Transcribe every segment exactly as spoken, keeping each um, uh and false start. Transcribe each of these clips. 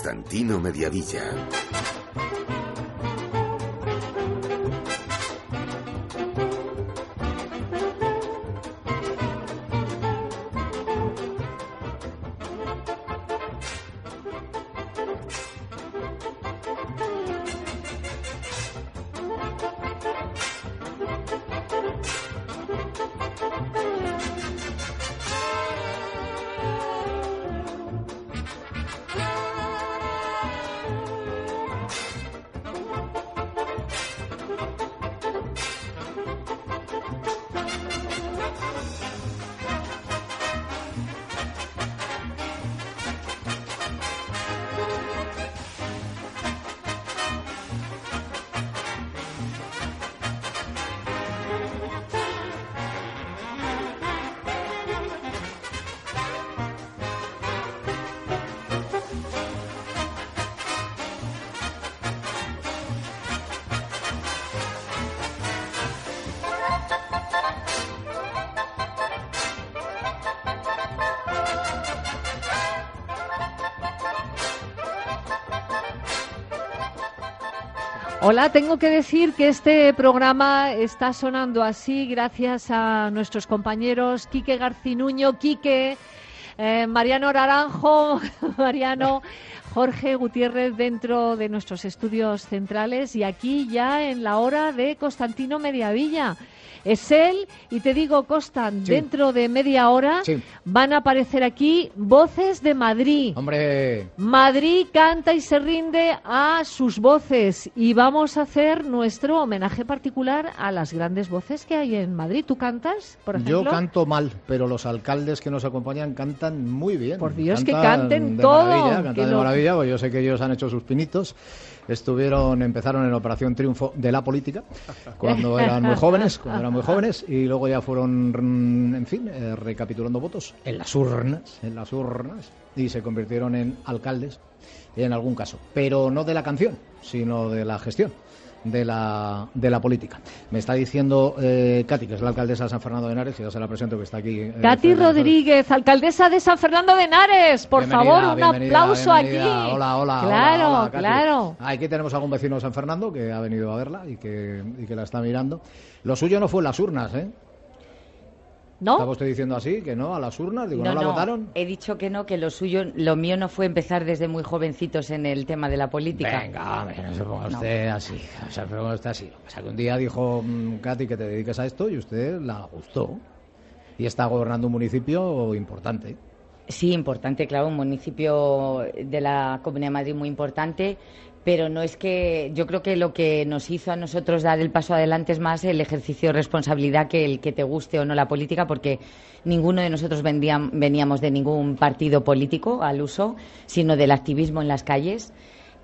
Constantino Mediavilla. Hola, tengo que decir que este programa está sonando así gracias a nuestros compañeros Quique Garcinuño, Quique, eh, Mariano Naranjo, Mariano, Jorge Gutiérrez dentro de nuestros estudios centrales y aquí ya en la hora de Constantino Mediavilla. Es él, y te digo, Constan, sí. Dentro de media hora sí. Van a aparecer aquí voces de Madrid. ¡Hombre! Madrid canta y se rinde a sus voces y vamos a hacer nuestro homenaje particular a las grandes voces que hay en Madrid. ¿Tú cantas, por ejemplo? Yo canto mal, pero los alcaldes que nos acompañan cantan muy bien. Por Dios, cantan que canten de todo. Maravilla, cantan que de lo... maravilla, pues yo sé que ellos han hecho sus pinitos. Estuvieron, empezaron en Operación Triunfo de la política cuando eran muy jóvenes, cuando eran muy jóvenes, y luego ya fueron, en fin, eh, recapitulando votos en las urnas, en las urnas, y se convirtieron en alcaldes en algún caso, pero no de la canción, sino de la gestión de la de la política. Me está diciendo eh, Katy, que es la alcaldesa de San Fernando de Henares, y ya se la presento, que está aquí. Eh, Katy Rodríguez, alcaldesa de San Fernando de Henares, por favor, un aplauso bienvenida. aquí. Hola, hola, claro, hola, hola, claro. Aquí tenemos algún vecino de San Fernando que ha venido a verla y que, y que la está mirando. Lo suyo no fue en las urnas, ¿eh? ¿No? ¿Estaba usted diciendo así, que no, a las urnas? Digo, ¿no, no la no, votaron? He dicho que no, que lo suyo, lo mío no fue empezar desde muy jovencitos en el tema de la política. Venga, hombre, no se ponga usted no. así, o sea, se ponga usted así. O sea, que un día dijo mmm, Katy que te dediques a esto y usted la gustó. Y está gobernando un municipio importante. Sí, importante, claro, un municipio de la Comunidad de Madrid muy importante. Pero no es que, yo creo que lo que nos hizo a nosotros dar el paso adelante es más el ejercicio de responsabilidad que el que te guste o no la política, porque ninguno de nosotros vendían, veníamos de ningún partido político al uso, sino del activismo en las calles.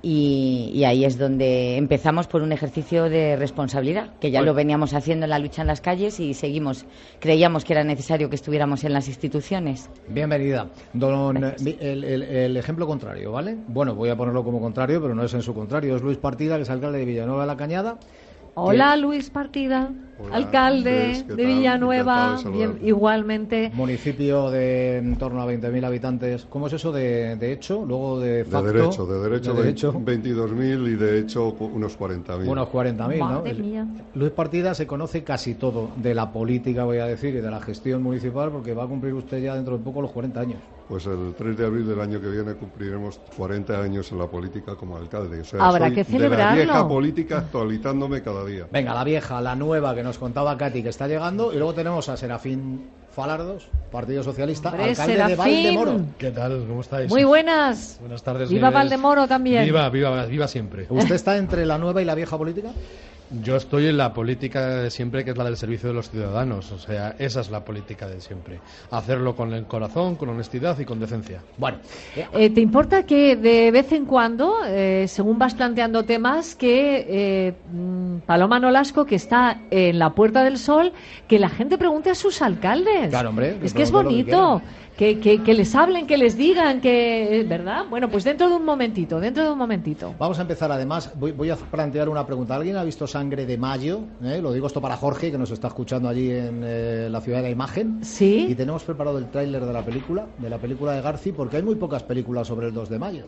Y, y ahí es donde empezamos por un ejercicio de responsabilidad, que ya bueno. lo veníamos haciendo en la lucha en las calles y seguimos, creíamos que era necesario que estuviéramos en las instituciones. Bienvenida. Don, el, el, el ejemplo contrario, ¿vale? Bueno, voy a ponerlo como contrario, pero no es en su contrario. Es Luis Partida, que es alcalde de Villanueva de la Cañada. Hola, que... Luis Partida. Hola, alcalde Andrés, de Villanueva, de bien, igualmente. Municipio de en torno a veinte mil habitantes. ¿Cómo es eso de, de hecho? Luego de facto. De derecho, de derecho, de derecho. veintidós mil y de hecho unos cuarenta mil. Unos cuarenta mil, ¿no? Mía. Luis Partida se conoce casi todo de la política, voy a decir, y de la gestión municipal, porque va a cumplir usted ya dentro de poco los cuarenta años. Pues el tres de abril del año que viene cumpliremos cuarenta años en la política como alcalde. O sea, habrá soy que celebrarlo. De la vieja política actualizándome cada día. Venga, la vieja, la nueva que nos contaba Katy, que está llegando, y luego tenemos a Serafín Falardos, Partido Socialista, Hombre, alcalde Serafín. de Valdemoro. ¿Qué tal? ¿Cómo estáis? Muy buenas. Buenas tardes. Viva Nieves. Valdemoro también. Viva, viva, viva siempre. ¿Usted está entre la nueva y la vieja política? Yo estoy en la política de siempre, que es la del servicio de los ciudadanos. O sea, esa es la política de siempre. Hacerlo con el corazón, con honestidad y con decencia. Bueno. Eh, ¿Te importa que de vez en cuando, eh, según vas planteando temas, que eh, Paloma Nolasco, que está en la Puerta del Sol, que la gente pregunte a sus alcaldes? Claro, hombre. Es que es bonito. Que, que, que les hablen, que les digan, que ¿verdad? Bueno, pues dentro de un momentito, dentro de un momentito. Vamos a empezar, además, voy, voy a plantear una pregunta. ¿Alguien ha visto Sangre de Mayo? ¿Eh? Lo digo esto para Jorge, que nos está escuchando allí en eh, la Ciudad de la Imagen. Sí. Y tenemos preparado el tráiler de la película, de la película de Garci, porque hay muy pocas películas sobre el dos de mayo.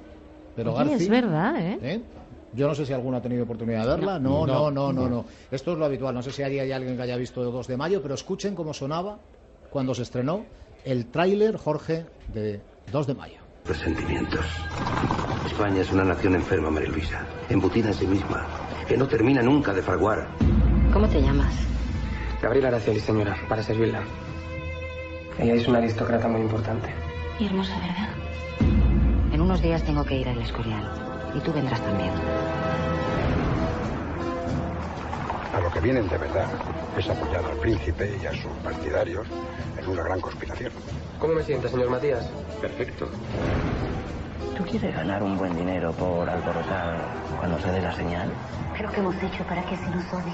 Pero Oye, Garci, es verdad, ¿eh? ¿eh? Yo no sé si alguno ha tenido oportunidad de verla. No, no, no, no, no. no. Esto es lo habitual. No sé si hay, hay alguien que haya visto el dos de mayo, pero escuchen cómo sonaba cuando se estrenó el tráiler, Jorge, de dos de mayo. Presentimientos. España es una nación enferma, María Luisa, embutida en sí misma, que no termina nunca de fraguar. ¿Cómo te llamas? Gabriel Araceli, señora, para servirla. Ella es una aristócrata muy importante. Y hermosa, ¿verdad? En unos días tengo que ir al Escorial. Y tú vendrás también. A lo que vienen de verdad es apoyar al príncipe y a sus partidarios en una gran conspiración. ¿Cómo me sienta, señor Matías? Perfecto. ¿Tú quieres ganar un buen dinero por alborotar cuando se dé la señal? Creo que hemos hecho para que se nos odie.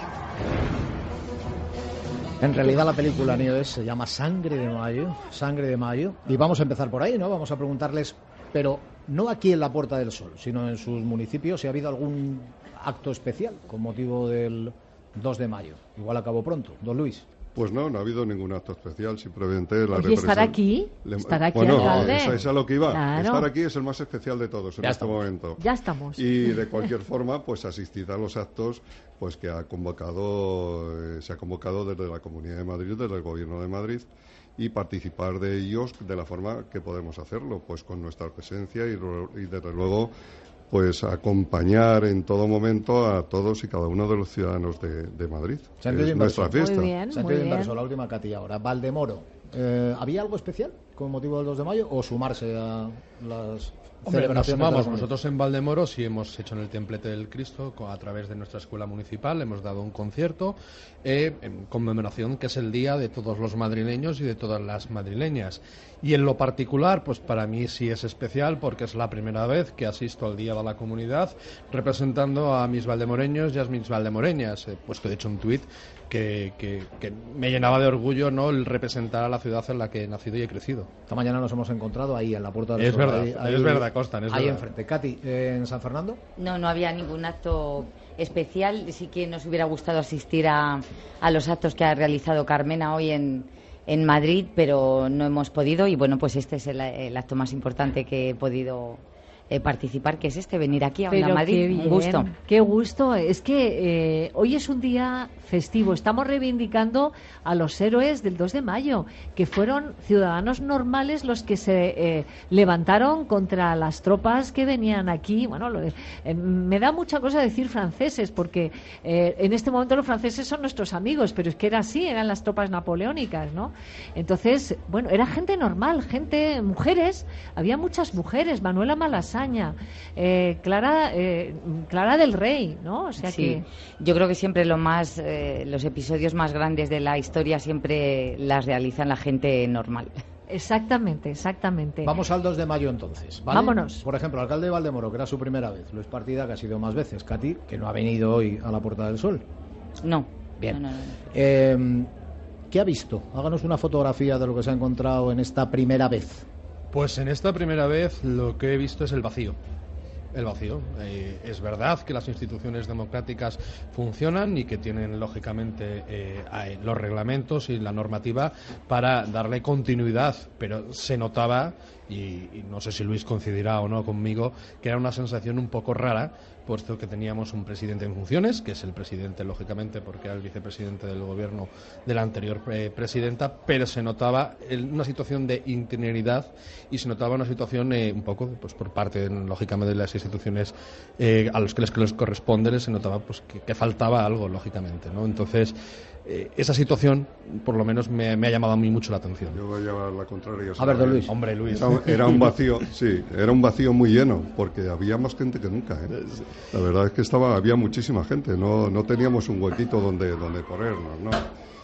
En realidad la película, Nieves, se llama Sangre de Mayo, Sangre de Mayo, y vamos a empezar por ahí, ¿no? Vamos a preguntarles, pero no aquí en la Puerta del Sol, sino en sus municipios, si ha habido algún acto especial con motivo del dos de mayo. Igual acabó pronto. Don Luis. Pues no, no ha habido ningún acto especial, simplemente la representación. ¿Estar aquí? Le... ¿Estar aquí, bueno, alcalde? Eso es a lo que iba. Claro. Estar aquí es el más especial de todos en ya este estamos. momento. Ya estamos. Y de cualquier forma, pues asistir a los actos pues que ha convocado, eh, se ha convocado desde la Comunidad de Madrid, desde el Gobierno de Madrid, y participar de ellos de la forma que podemos hacerlo, pues con nuestra presencia y, y desde luego pues acompañar en todo momento a todos y cada uno de los ciudadanos de, de Madrid. Sentido es nuestra fiesta. Muy bien, Sentido muy inverso, bien. la última Katy ahora. Valdemoro, eh, ¿había algo especial con motivo del dos de mayo o sumarse a las Hombre, nos celebraciones? sumamos. de la Nosotros en Valdemoro sí hemos hecho en el Templete del Cristo, a través de nuestra escuela municipal, hemos dado un concierto eh, en conmemoración, que es el día de todos los madrileños y de todas las madrileñas. Y en lo particular, pues para mí sí es especial, porque es la primera vez que asisto al Día de la Comunidad representando a mis valdemoreños y a mis valdemoreñas. He puesto, de hecho, un tuit que, que, que me llenaba de orgullo, ¿no?, el representar a la ciudad en la que he nacido y he crecido. Esta mañana nos hemos encontrado ahí en la Puerta del Es Sol. verdad, ahí, ahí, es verdad, Constan, es ahí verdad. enfrente. Katy, eh, ¿en San Fernando? No, no había ningún acto especial. Sí que nos hubiera gustado asistir a, a los actos que ha realizado Carmena hoy en, en Madrid, pero no hemos podido. Y bueno, pues este es el, el acto más importante que he podido eh, participar, que es este, venir aquí a Pero Madrid. qué bien, Un gusto. Qué gusto. Es que eh, hoy es un día festivo. Estamos reivindicando a los héroes del dos de mayo, que fueron ciudadanos normales los que se eh, levantaron contra las tropas que venían aquí. Bueno, lo, eh, me da mucha cosa decir franceses, porque eh, en este momento los franceses son nuestros amigos, pero es que era así, eran las tropas napoleónicas, ¿no? Entonces, bueno, era gente normal, gente, mujeres, había muchas mujeres, Manuela Malasaña, eh, Clara, eh, Clara del Rey, ¿no? O sea Sí, que... yo creo que siempre lo más, eh, los episodios más grandes de la historia siempre las realizan la gente normal. Exactamente, exactamente. Vamos al dos de mayo entonces, ¿vale? Vámonos. Por ejemplo, el alcalde de Valdemoro, que era su primera vez. Luis Partida, que ha sido más veces. Katy, que no ha venido hoy a la Puerta del Sol. No. Bien. No, no, no. Eh, ¿Qué ha visto? Háganos una fotografía de lo que se ha encontrado en esta primera vez. Pues en esta primera vez lo que he visto es el vacío. El vacío. Eh, es verdad que las instituciones democráticas funcionan y que tienen, lógicamente, eh, los reglamentos y la normativa para darle continuidad, pero se notaba, y, y no sé si Luis coincidirá o no conmigo, que era una sensación un poco rara, puesto que teníamos un presidente en funciones, que es el presidente, lógicamente, porque era el vicepresidente del gobierno de la anterior eh, presidenta, pero se notaba el, una situación de interioridad y se notaba una situación eh, un poco, pues por parte, lógicamente, de las instituciones eh, a los que les, que les corresponde, se notaba pues que, que faltaba algo, lógicamente, ¿no? Entonces, eh, esa situación, por lo menos, me, me ha llamado a mí mucho la atención. Yo voy a llevar la contraria. A ver, don Luis. Hombre, Luis. Era, era un vacío, sí, era un vacío muy lleno, porque había más gente que nunca, ¿eh? La verdad es que estaba, había muchísima gente, no, no teníamos un huequito donde, donde corrernos, ¿no?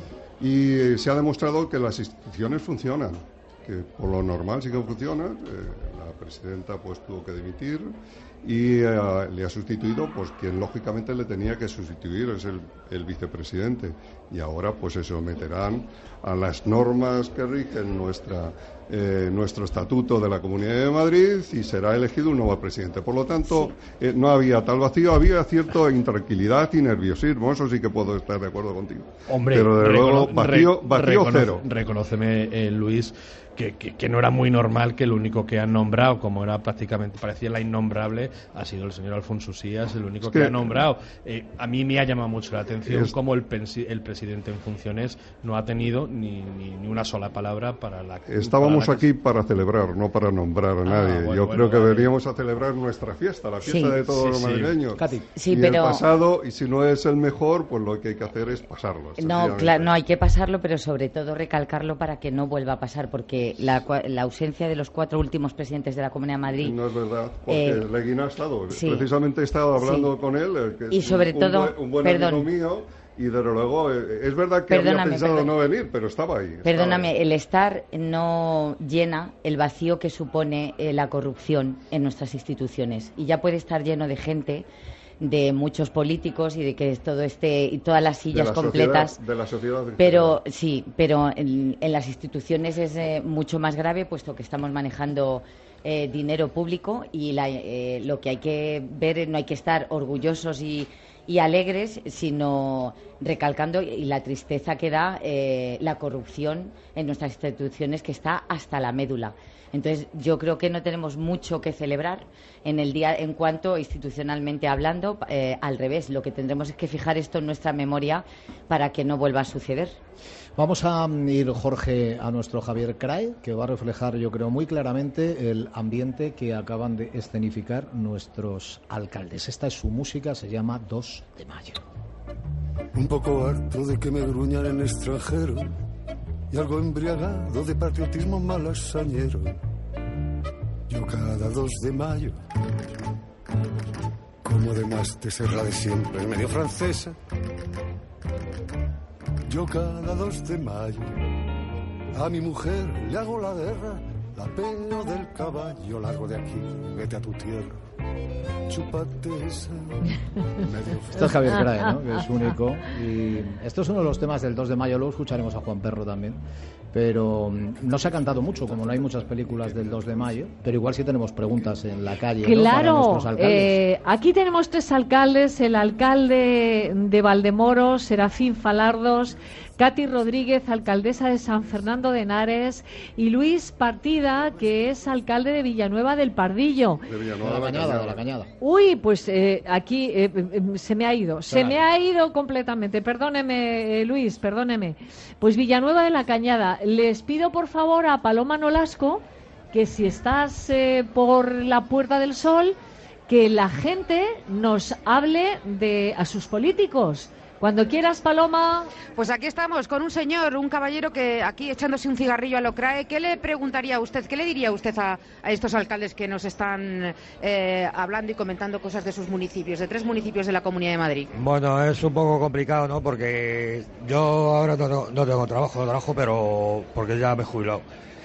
Y eh, se ha demostrado que las instituciones funcionan, que por lo normal sí que funcionan. Eh, la presidenta pues tuvo que dimitir y eh, le ha sustituido pues quien lógicamente le tenía que sustituir, es el, el vicepresidente, y ahora pues se someterán a las normas que rigen nuestra eh, nuestro estatuto de la Comunidad de Madrid y será elegido un nuevo presidente. Por lo tanto, sí. eh, no había tal vacío, había cierta intranquilidad y nerviosismo, eso sí que puedo estar de acuerdo contigo. Hombre, pero de luego vacío, re, vacío recono, cero. Reconóceme, eh, Luis, que, que, que no era muy normal que el único que han nombrado, como era prácticamente, parecía la innombrable, ha sido el señor Alfonso Usías, el único es que, que ha nombrado. Eh, a mí me ha llamado mucho la atención es, cómo el, el presidente en funciones no ha tenido ni, ni, ni una sola palabra para la... Estábamos para la aquí para celebrar, no para nombrar a nadie. Ah, bueno, Yo bueno, creo que vale. veníamos a celebrar nuestra fiesta, la fiesta sí, de todos sí, los madrileños. Sí. Sí, y pero... el pasado, y si no es el mejor, pues lo que hay que hacer es pasarlo. No, claro, no hay que pasarlo, pero sobre todo recalcarlo para que no vuelva a pasar, porque la, la ausencia de los cuatro últimos presidentes de la Comunidad de Madrid... No es verdad, porque eh, Leguín ha estado. Sí, Precisamente he estado hablando sí. con él, que es y sobre un, todo, un buen, un buen perdón, amigo mío, y desde luego eh, es verdad que había pensado perdón, no venir, pero estaba ahí. Estaba perdóname, ahí. El estar no llena el vacío que supone eh, la corrupción en nuestras instituciones. Y ya puede estar lleno de gente, de muchos políticos y de que todo esté y todas las sillas de la completas sociedad, de la sociedad pero sí pero en, en las instituciones es eh, mucho más grave, puesto que estamos manejando eh, dinero público y la, eh, lo que hay que ver, no hay que estar orgullosos y, y alegres, sino recalcando y la tristeza que da eh, la corrupción en nuestras instituciones, que está hasta la médula. Entonces, yo creo que no tenemos mucho que celebrar en el día en cuanto institucionalmente hablando. Eh, al revés, lo que tendremos es que fijar esto en nuestra memoria para que no vuelva a suceder. Vamos a ir, Jorge, a nuestro Javier Crae, que va a reflejar, yo creo, muy claramente el ambiente que acaban de escenificar nuestros alcaldes. Esta es su música, se llama dos de mayo. Un poco harto de que me gruñan en extranjero y algo embriagado de patriotismo malasañero. Yo cada dos de mayo, como además de ser la de siempre, medio francesa, yo cada dos de mayo a mi mujer le hago la guerra, la pelo del caballo, largo de aquí, vete a tu tierra. Chúpate esa. Esto es Javier Crae, ¿no? Que es único. Y esto es uno de los temas del dos de mayo. Luego escucharemos a Juan Perro también. Pero no se ha cantado mucho, como no hay muchas películas del dos de mayo. Pero igual sí tenemos preguntas en la calle. Claro, ¿no? eh, aquí tenemos tres alcaldes: el alcalde de Valdemoro, Serafín Falardos, Katy Rodríguez, alcaldesa de San Fernando de Henares, y Luis Partida, que es alcalde de Villanueva del Pardillo. De Villanueva de la Cañada, de la Cañada. Uy, pues eh, aquí eh, eh, se me ha ido, se claro. me ha ido completamente. Perdóneme, eh, Luis, perdóneme. Pues Villanueva de la Cañada. Les pido por favor a Paloma Nolasco que si estás eh, por la Puerta del Sol, que la gente nos hable de a sus políticos. Cuando quieras, Paloma. Pues aquí estamos con un señor, un caballero que aquí echándose un cigarrillo a lo Crae. ¿Qué le preguntaría a usted, qué le diría usted a, a estos alcaldes que nos están eh, hablando y comentando cosas de sus municipios, de tres municipios de la Comunidad de Madrid? Bueno, es un poco complicado, ¿no? Porque yo ahora no, no tengo trabajo, no trabajo, pero porque ya me he jubilado.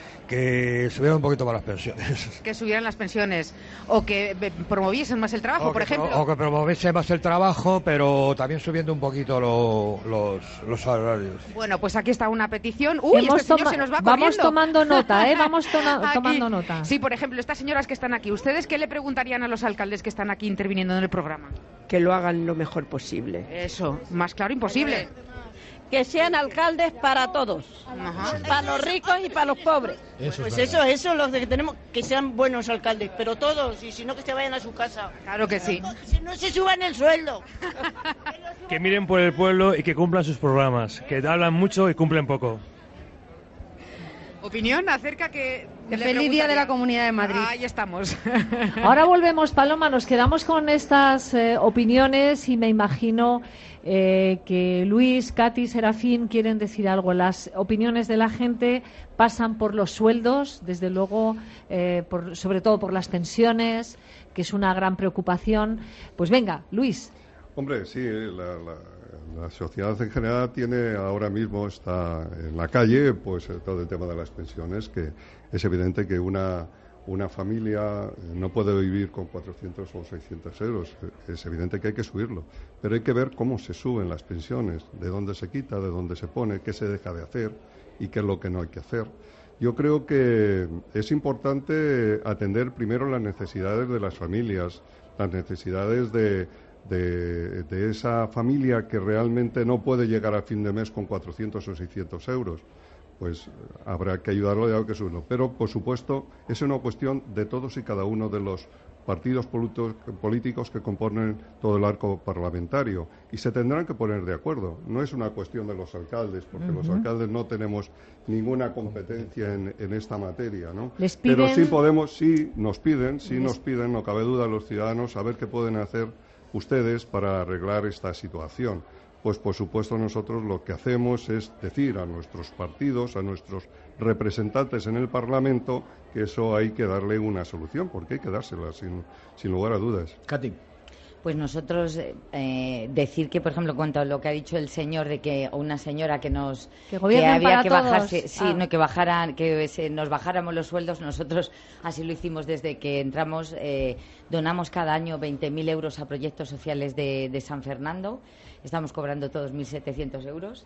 Que subieran un poquito más las pensiones. Que subieran las pensiones. O que promoviesen más el trabajo, o por ejemplo. Pro, o que promoviesen más el trabajo, pero también subiendo un poquito lo, los, los salarios. Bueno, pues aquí está una petición. Uy, Hemos este señor se nos va corriendo. Vamos tomando nota, ¿eh? Vamos to tomando nota. Sí, por ejemplo, estas señoras que están aquí. ¿Ustedes qué le preguntarían a los alcaldes que están aquí interviniendo en el programa? Que lo hagan lo mejor posible. Eso, más claro imposible. Que sean alcaldes para todos. Ajá. Para los ricos y para los pobres. Eso pues es eso, eso es lo que tenemos, que sean buenos alcaldes, pero todos, y si no, que se vayan a su casa. Claro que sí. No, si no se suban el sueldo. Que miren por el pueblo y que cumplan sus programas, que hablan mucho y cumplen poco. Opinión acerca que... De feliz día de la Comunidad de Madrid. Ahí estamos. Ahora volvemos, Paloma, nos quedamos con estas eh, opiniones y me imagino eh, que Luis, Katy, Serafín quieren decir algo. Las opiniones de la gente pasan por los sueldos, desde luego, eh, por, sobre todo por las pensiones, que es una gran preocupación. Pues venga, Luis. Hombre, sí, la... la... La sociedad en general tiene ahora mismo, está en la calle, pues todo el tema de las pensiones, que es evidente que una, una familia no puede vivir con cuatrocientos o seiscientos euros. Es evidente que hay que subirlo, pero hay que ver cómo se suben las pensiones, de dónde se quita, de dónde se pone, qué se deja de hacer y qué es lo que no hay que hacer. Yo creo que es importante atender primero las necesidades de las familias, las necesidades de, de, de esa familia que realmente no puede llegar a fin de mes con cuatrocientos o seiscientos euros. Pues habrá que ayudarlo de que es uno. Pero, por supuesto, es una cuestión de todos y cada uno de los partidos políticos que componen todo el arco parlamentario y se tendrán que poner de acuerdo. No es una cuestión de los alcaldes, porque uh-huh. los alcaldes no tenemos ninguna competencia en, en esta materia, ¿no? ¿Les piden? Pero sí podemos, sí nos piden, sí nos piden, no cabe duda, a los ciudadanos a ver qué pueden hacer ustedes para arreglar esta situación. Pues por supuesto nosotros lo que hacemos es decir a nuestros partidos, a nuestros representantes en el Parlamento, que eso hay que darle una solución, porque hay que dársela sin, sin lugar a dudas. Katy. Pues nosotros eh, decir que, por ejemplo, cuanto a lo que ha dicho el señor de que o una señora que nos que, que había que todos. bajarse, sí, ah. no que bajaran, que se, nos bajáramos los sueldos. Nosotros así lo hicimos desde que entramos. Eh, donamos cada año veinte mil euros a proyectos sociales de, de San Fernando. Estamos cobrando todos mil setecientos euros.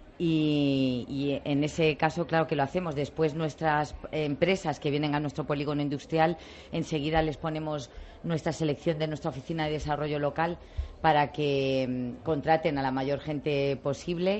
Y, y en ese caso, claro que lo hacemos. Después nuestras empresas que vienen a nuestro polígono industrial, enseguida les ponemos nuestra selección de nuestra oficina de desarrollo local para que um, contraten a la mayor gente posible.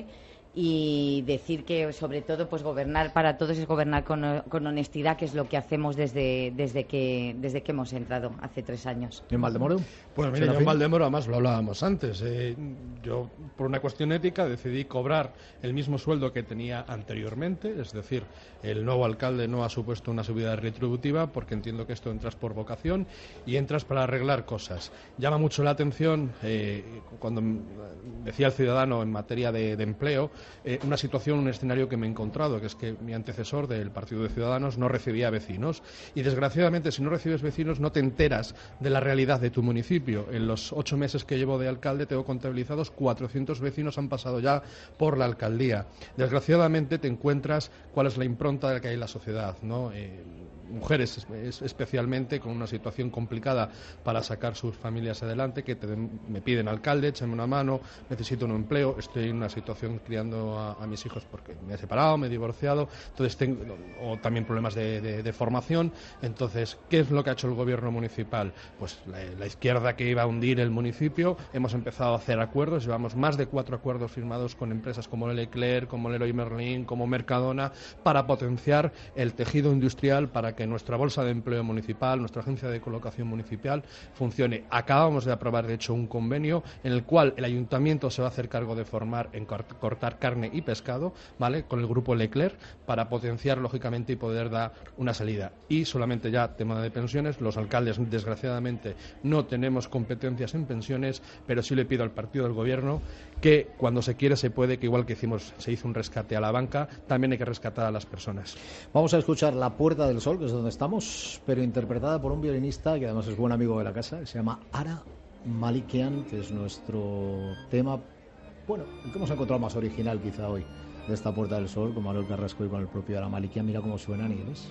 Y decir que, sobre todo, pues gobernar para todos es gobernar con, con honestidad, que es lo que hacemos desde, desde, que, desde que hemos entrado hace tres años. ¿Y en Valdemoro? Pues mira, yo en Valdemoro, además lo hablábamos antes. Eh, yo, por una cuestión ética, decidí cobrar el mismo sueldo que tenía anteriormente. Es decir, el nuevo alcalde no ha supuesto una subida retributiva, porque entiendo que esto entras por vocación y entras para arreglar cosas. Llama mucho la atención, eh, cuando decía el ciudadano en materia de, de empleo, Eh, una situación, un escenario que me he encontrado, que es que mi antecesor del Partido de Ciudadanos no recibía vecinos y, desgraciadamente, si no recibes vecinos no te enteras de la realidad de tu municipio. En los ocho meses que llevo de alcalde tengo contabilizados cuatrocientos vecinos han pasado ya por la alcaldía. Desgraciadamente te encuentras cuál es la impronta que hay en la sociedad, ¿no? Eh, mujeres especialmente con una situación complicada para sacar sus familias adelante, que te, me piden alcalde, échame una mano, necesito un empleo, estoy en una situación criando a, a mis hijos porque me he separado, me he divorciado, entonces tengo, o también problemas de, de, de formación. Entonces, ¿qué es lo que ha hecho el gobierno municipal? Pues la, la izquierda que iba a hundir el municipio, hemos empezado a hacer acuerdos, llevamos más de cuatro acuerdos firmados con empresas como Leclerc, como Leroy Merlin, como Mercadona, para potenciar el tejido industrial, para que nuestra bolsa de empleo municipal, nuestra agencia de colocación municipal funcione. Acabamos de aprobar, de hecho, un convenio en el cual el ayuntamiento se va a hacer cargo de formar en cortar carne y pescado, ¿vale?, con el grupo Leclerc, para potenciar, lógicamente, y poder dar una salida. Y solamente ya tema de pensiones, los alcaldes, desgraciadamente, no tenemos competencias en pensiones, pero sí le pido al partido del gobierno que cuando se quiere se puede, que igual que hicimos, se hizo un rescate a la banca, también hay que rescatar a las personas. Vamos a escuchar La Puerta del Sol, que es donde estamos, pero interpretada por un violinista que además es buen amigo de la casa, que se llama Ara Malikian, que es nuestro tema, bueno, el que hemos encontrado más original quizá hoy, de esta Puerta del Sol, con Manuel Carrasco y con el propio Ara Malikian. Mira cómo suenan, ¿y ves?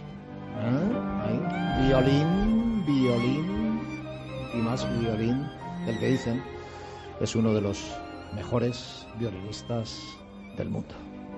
¿Ah? Ahí. Violín, violín y más violín del que dicen es uno de los mejores violinistas del mundo.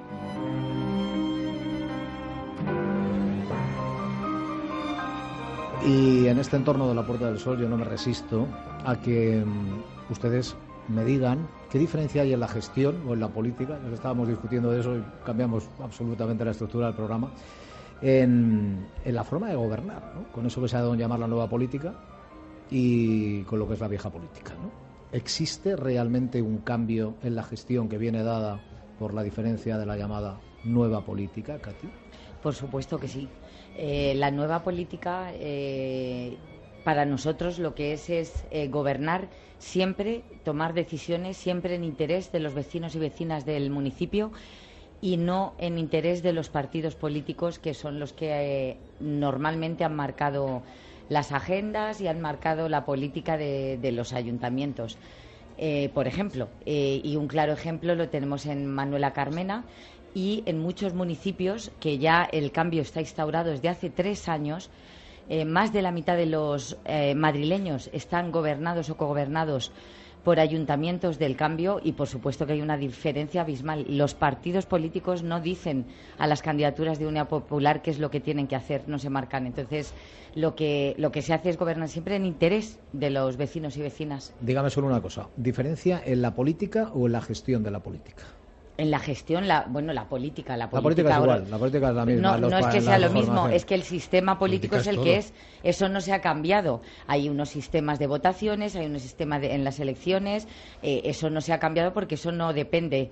Y en este entorno de La Puerta del Sol yo no me resisto a que um, ustedes me digan qué diferencia hay en la gestión o en la política. Nos estábamos discutiendo de eso y cambiamos absolutamente la estructura del programa, en, en la forma de gobernar, ¿no?, con eso que se ha dado en llamar la nueva política y con lo que es la vieja política, ¿no? ¿Existe realmente un cambio en la gestión que viene dada por la diferencia de la llamada nueva política, Katy? Por supuesto que sí. Eh, la nueva política, eh, para nosotros lo que es es eh, gobernar siempre, tomar decisiones siempre en interés de los vecinos y vecinas del municipio y no en interés de los partidos políticos, que son los que eh, normalmente han marcado las agendas y han marcado la política de, de los ayuntamientos. Eh, por ejemplo, eh, y un claro ejemplo lo tenemos en Manuela Carmena y en muchos municipios que ya el cambio está instaurado desde hace tres años. eh, más de la mitad de los eh, madrileños están gobernados o cogobernados por ayuntamientos del cambio y, por supuesto, que hay una diferencia abismal. Los partidos políticos no dicen a las candidaturas de Unidad Popular qué es lo que tienen que hacer, no se marcan. Entonces, lo que, lo que se hace es gobernar siempre en interés de los vecinos y vecinas. Dígame solo una cosa, ¿diferencia en la política o en la gestión de la política? En la gestión, la, bueno, la política, la política, la política es ahora, igual, la política es la misma. No, los, no es que sea lo mismo, formación. es que el sistema político Política es el es que todo. es. Eso no se ha cambiado. Hay unos sistemas de votaciones, hay unos sistemas de, en las elecciones. Eh, eso no se ha cambiado porque eso no depende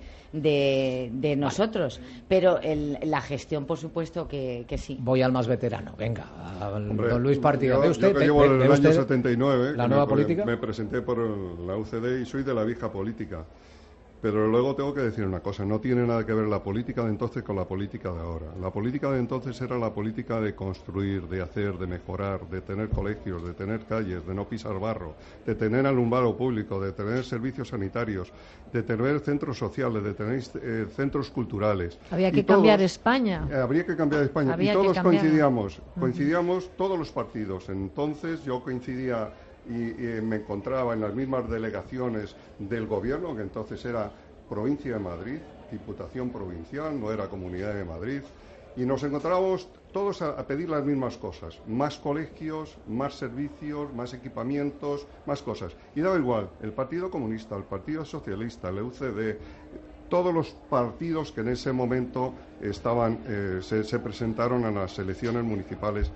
de, de nosotros. Pero el, la gestión, por supuesto, que, que sí. Voy al más veterano. Venga, al Hombre, don Luis Partido. Yo, ¿Ve usted, yo que ve, llevo ve, el ve año usted setenta y nueve, la que nueva me, política? me presenté por la U C D y soy de la vieja política. Pero luego tengo que decir una cosa, no tiene nada que ver la política de entonces con la política de ahora. La política de entonces era la política de construir, de hacer, de mejorar, de tener colegios, de tener calles, de no pisar barro, de tener alumbrado público, de tener servicios sanitarios, de tener centros sociales, de tener eh, centros culturales. Había que Y todos, cambiar España. eh, habría que cambiar España. Había y que todos cambiar. coincidíamos, Ujú. coincidíamos todos los partidos. Entonces yo coincidía y, y me encontraba en las mismas delegaciones del gobierno, que entonces era Provincia de Madrid, Diputación Provincial, no era Comunidad de Madrid, y nos encontrábamos todos a, a pedir las mismas cosas, más colegios, más servicios, más equipamientos, más cosas. Y daba igual, el Partido Comunista, el Partido Socialista, el U C D, todos los partidos que en ese momento estaban, eh, se, se presentaron a las elecciones municipales.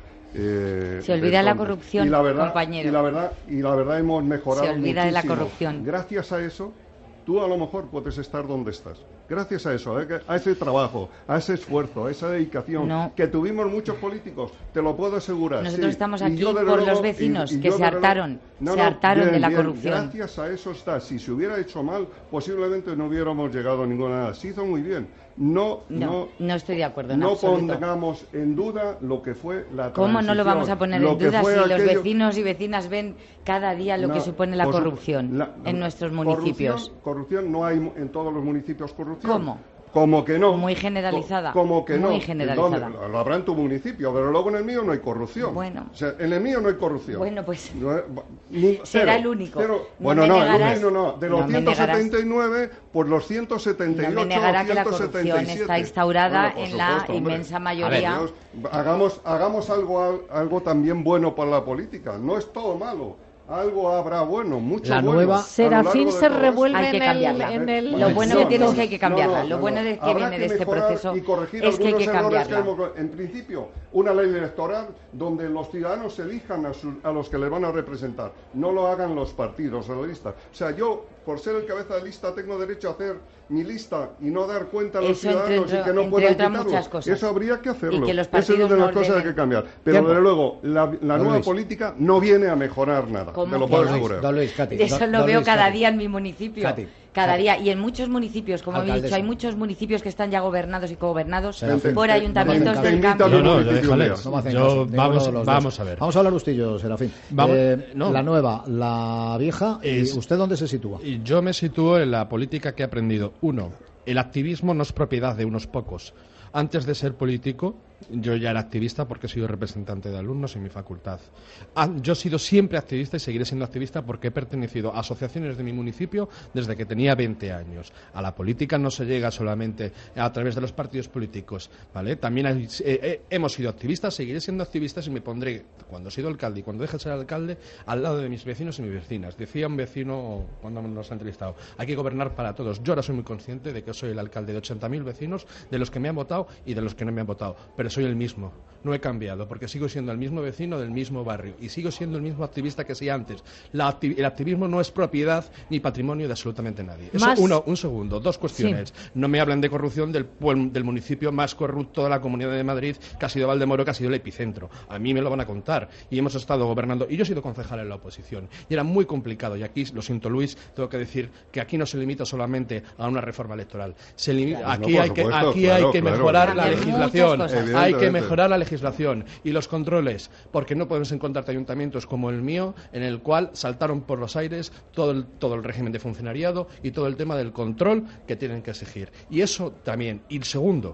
Eh, Se olvida la entonces. corrupción, y la verdad, compañero. Y la verdad, y la verdad hemos mejorado Se olvida de la muchísimo. corrupción. Gracias a eso, tú a lo mejor puedes estar donde estás. Gracias a eso, a, a ese trabajo, a ese esfuerzo, a esa dedicación No. que tuvimos muchos políticos, te lo puedo asegurar. Nosotros sí. estamos Y aquí yo, desde por luego, los vecinos y- y que yo, se desde luego- hartaron, No, se no, hartaron bien, de la bien. corrupción. Gracias a eso está. Si se hubiera hecho mal, posiblemente no hubiéramos llegado a ninguna nada. Se hizo muy bien. No, No, no, no estoy de acuerdo en no absoluto. pongamos en duda lo que fue la ¿Cómo no lo vamos a poner en duda si los aquello... vecinos y vecinas ven cada día lo No, que supone la por su- corrupción la- en nuestros municipios? Corrupción, corrupción no hay en todos los municipios corrupción. ¿Cómo? Como que no. Muy generalizada. Co- Como que no. Muy generalizada. ¿En dónde? Lo habrá en tu municipio, pero luego en el mío no hay corrupción. Bueno. O sea, en el mío no hay corrupción. Bueno, pues No, eh, ni- será cero, el único. cero. No Bueno, me no, negarás- no, no, no. De los no me ciento negarás- setenta y nueve, pues los ciento setenta y ocho No me negará que la ciento setenta y corrupción siete. está instaurada Bueno, por en la supuesto, hombre. inmensa mayoría. Dios, hagamos, hagamos algo, algo también bueno para la política. No es todo malo. Algo habrá bueno, mucho La bueno. nueva- a lo Serafín largo de se todo revuelve Hay que en el, cambiarla. en el- Lo bueno que tiene es que hay que cambiarla. No, no, Lo no, bueno no. de que Habrá viene de este mejorar proceso y corregir es que hay algunos que errores que cambiarla. hemos- en principio, una ley electoral donde los ciudadanos elijan a, sus- a los que les van a representar, no lo hagan los partidos o la lista. O sea, yo, por ser el cabeza de lista, tengo derecho a hacer mi lista y no dar cuenta a los Eso, entre ciudadanos y otro- que no entre puedan otras quitarlo. muchas cosas. Eso habría que hacerlo. Y que los Eso es partidos de las no cosas que hay ordenen. que cambiar. Pero Tiempo. desde luego, la, la Don nueva Luis. política no viene a mejorar nada. ¿Cómo Te lo que puedo no? asegurar. Don Luis, Katy. Eso Don- lo don veo Luis, cada Katy. día en mi municipio. Katy, Cada Katy. día. Y en muchos municipios, como he Alcaldesa. dicho, hay muchos municipios que están ya gobernados y cogobernados Serafín. por Te- ayuntamientos te- del te cambio. invito a No, no, mi municipio déjale. un día. No me hacen Yo- caso, ninguno vamos- de los vamos dos. a ver. Vamos a hablar ustillo, Serafín. Vamos- Eh, no. La nueva, la vieja. ¿Y Es- usted dónde se sitúa? Y yo me sitúo en la política que he aprendido. Uno, el activismo no es propiedad de unos pocos. Antes de ser político, yo ya era activista porque he sido representante de alumnos en mi facultad. Ah, Yo he sido siempre activista y seguiré siendo activista porque he pertenecido a asociaciones de mi municipio desde que tenía veinte años. A la política no se llega solamente a través de los partidos políticos, ¿vale? También hay- eh, eh, hemos sido activistas, seguiré siendo activistas y me pondré, cuando he sido alcalde y cuando deje de ser alcalde, al lado de mis vecinos y mis vecinas. Decía un vecino cuando nos ha entrevistado, hay que gobernar para todos. Yo ahora soy muy consciente de que soy el alcalde de ochenta mil vecinos, de los que me han votado y de los que no me han votado, pero soy el mismo, no he cambiado, porque sigo siendo el mismo vecino del mismo barrio y sigo siendo el mismo activista que sí antes. La acti- el activismo no es propiedad ni patrimonio de absolutamente nadie. Eso, Más- uno, un segundo, dos cuestiones. No me hablan de corrupción del, puel- del municipio más corrupto de la Comunidad de Madrid, que ha sido Valdemoro, que ha sido el epicentro. A mí me lo van a contar. Y hemos estado gobernando, y yo he sido concejal en la oposición. Y era muy complicado, y aquí, lo siento Luis, tengo que decir que aquí no se limita solamente a una reforma electoral. Se limita, Claro. aquí No, por hay que, supuesto, aquí claro, hay que claro. mejorar la Cambiar legislación. muchas cosas. Hay que Evidentemente. mejorar la legislación y los controles, porque no podemos encontrarte ayuntamientos como el mío, en el cual saltaron por los aires todo el, todo el régimen de funcionariado y todo el tema del control que tienen que exigir. Y eso también. Y el segundo,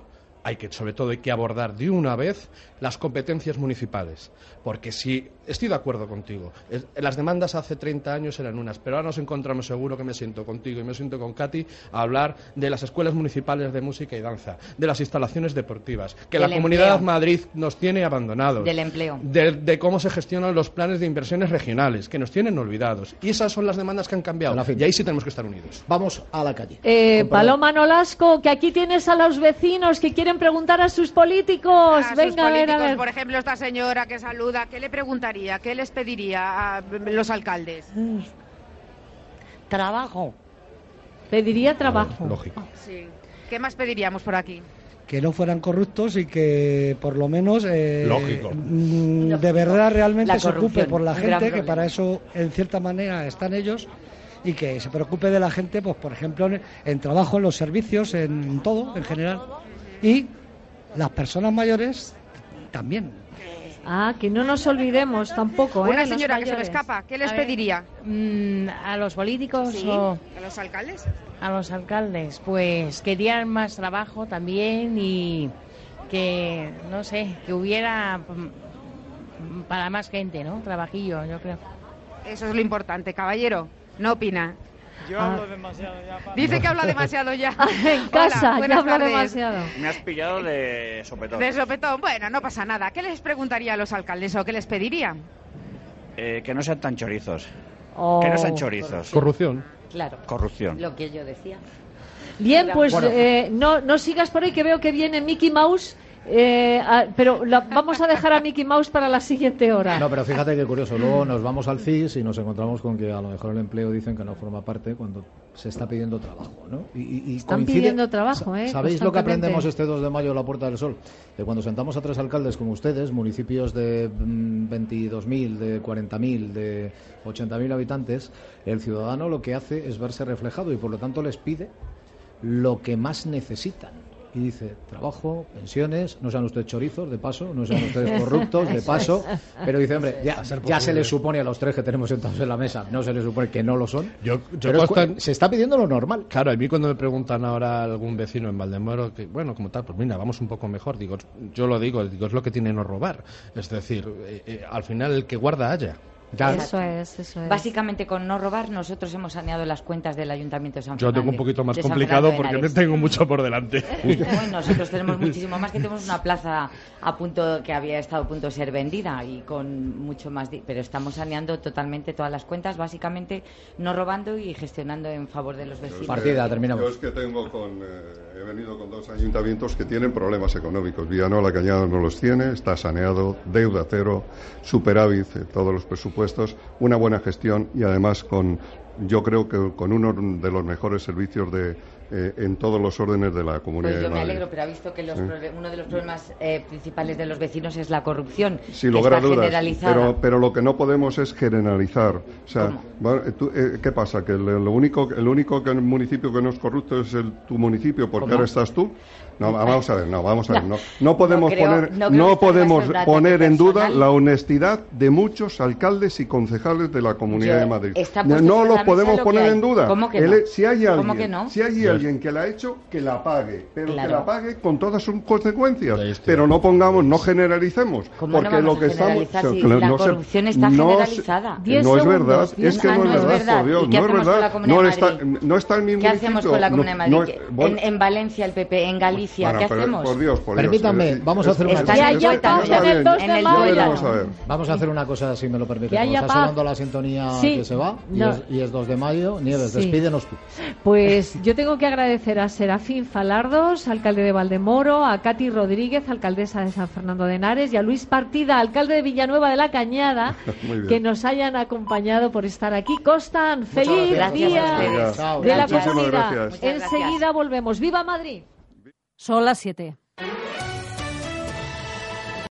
hay que, sobre todo, hay que abordar de una vez las competencias municipales. Porque si, estoy de acuerdo contigo, es, las demandas hace treinta años eran unas, pero ahora nos encontramos, seguro que me siento contigo y me siento con Katy, a hablar de las escuelas municipales de música y danza, de las instalaciones deportivas, que Del la Comunidad empleo. de Madrid nos tiene abandonados. Del empleo. De, de cómo se gestionan los planes de inversiones regionales, que nos tienen olvidados. Y esas son las demandas que han cambiado. Y ahí sí tenemos que estar unidos. Vamos a la calle. Eh, Paloma Nolasco, que aquí tienes a los vecinos que quieren preguntar a sus políticos. A Venga, sus a ver, políticos, a ver. por ejemplo, esta señora que saluda, ¿qué le preguntaría? ¿Qué les pediría a los alcaldes? Trabajo. Pediría trabajo. Lógico. Sí. ¿Qué más pediríamos por aquí? Que no fueran corruptos y que por lo menos eh, Lógico. mm, de verdad realmente La se ocupe corrupción, por la un gran gente, que problema. para eso en cierta manera están ellos, y que se preocupe de la gente, pues por ejemplo en, en trabajo, en los servicios, en todo en general, y las personas mayores también. Ah, que no nos olvidemos tampoco, ¿eh? Una los señora que se me mayores. escapa, ¿qué les A ver, pediría? mm, ¿A los políticos Sí, o ¿a los alcaldes? a los alcaldes? Pues querían más trabajo también y que, no sé, que hubiera mm, para más gente, ¿no? Trabajillo, yo creo. Eso es lo importante, caballero. ¿No opina? Yo Ah. hablo demasiado ya. para- Dice que habla demasiado ya. En casa, Hola, buenas ya habla tardes. demasiado. Me has pillado de sopetón. De sopetón, bueno, no pasa nada. ¿Qué les preguntaría a los alcaldes o qué les pediría? Eh, que no sean tan chorizos. Oh. Que no sean chorizos. Corrupción. Claro. Corrupción. Lo que yo decía. Bien, pues Bueno. eh, no, no sigas por ahí, que veo que viene Mickey Mouse, eh, a- pero la- vamos a dejar a Mickey Mouse para la siguiente hora. No, pero fíjate qué curioso. Luego nos vamos al C I S y nos encontramos con que a lo mejor el empleo dicen que no forma parte cuando se está pidiendo trabajo, ¿no? Y, y- y Están coincide- pidiendo trabajo, ¿eh? ¿Sabéis lo que constantemente. aprendemos este dos de mayo en la Puerta del Sol? Que cuando sentamos a tres alcaldes como ustedes, municipios de mm, veintidós mil, de cuarenta mil, de ochenta mil habitantes, el ciudadano lo que hace es verse reflejado y por lo tanto les pide lo que más necesitan. Y dice, trabajo, pensiones, no sean ustedes chorizos, de paso, no sean ustedes corruptos, de Eso paso, es. pero dice, hombre, ya, A ser ya se posible. les supone a los tres que tenemos sentados en la mesa, no se les supone que no lo son. Yo, yo Pero es constan- cu- se está pidiendo lo normal. Claro, a mí cuando me preguntan ahora algún vecino en Valdemoro, que bueno, como tal, pues mira, vamos un poco mejor, digo, yo lo digo, digo, es lo que tiene no robar. Es decir, eh, eh, al final el que guarda haya. Eso es, eso es. Básicamente, con no robar, nosotros hemos saneado las cuentas del Ayuntamiento de San Yo Fernando. tengo un poquito más de San complicado Fernando de porque Henares. no tengo mucho por delante. Bueno, nosotros tenemos muchísimo más, que tenemos una plaza a punto que había estado a punto de ser vendida y con mucho más, di- pero estamos saneando totalmente todas las cuentas, básicamente no robando y gestionando en favor de los vecinos. Partida, terminamos. Yo es que tengo con, eh, he venido con dos ayuntamientos que tienen problemas económicos. Villanueva Cañada no los tiene, está saneado, deuda cero, superávit, eh, todos los presupuestos, una buena gestión y además con, yo creo que con uno de los mejores servicios de eh, en todos los órdenes de la Comunidad Pues yo de me Madrid. alegro, pero ha visto que los Sí. proble- uno de los problemas eh, principales de los vecinos es la corrupción, Sin que lugar a está dudas, generalizada. pero, pero lo que no podemos es generalizar. O sea, bueno, tú, eh, ¿qué pasa? ¿Que lo, lo único, el único que el municipio que no es corrupto es el, tu municipio porque ¿Cómo? ahora estás tú? No, vamos a ver, no, vamos a ver. No, no podemos No creo- poner, no creo no que esta podemos sea un poner en duda personal. la honestidad de muchos alcaldes y concejales de la Comunidad Yo- de Madrid. está No, puesto no sobre los la mesa podemos lo que poner hay. en duda. ¿Cómo que El- no? si hay ¿Cómo alguien, que no? si hay Yes. alguien que la ha hecho, que la pague, pero Claro. que la pague con todas sus consecuencias. Ahí estoy. Pero no pongamos, no generalicemos, ¿Cómo no porque vamos lo que a estamos generalizar si que la no se- corrupción está no se- generalizada? Diez no es segundos, verdad, diez es que no Ah, es no es verdad, verdad. por Dios, ¿Y qué no es hacemos con verdad. la Comunidad No de está, Madrid? no está en mi ¿Qué municipio. hacemos con la Comunidad de no- Madrid? no es- bueno, en, en Valencia el P P, en Galicia, bueno, ¿qué pero, hacemos? por Dios, por Dios. Permítanme, Eh, vamos a hacer es- una es- cosa. Que es- haya es- paz está en el bien. dos de En el mayo. dos de Vamos a ver. Vamos a hacer una cosa, si me lo permite. Que haya Está paz. sonando la sintonía Sí. que se va y, No. es, y es dos de mayo. Nieves, Sí. despídenos tú. Pues yo tengo que agradecer a Serafín Falardos, alcalde de Valdemoro, a Katy Rodríguez, alcaldesa de San Fernando de Henares, y a Luis Partida, alcalde de Villanueva de la Cañada, Muy bien. que nos hayan acompañado por estar aquí. Constan, feliz gracias. día Gracias a ustedes. Chao. de la Gracias. comunidad. Muchísimas gracias. Muchas gracias. Enseguida volvemos. ¡Viva Madrid! Son las siete.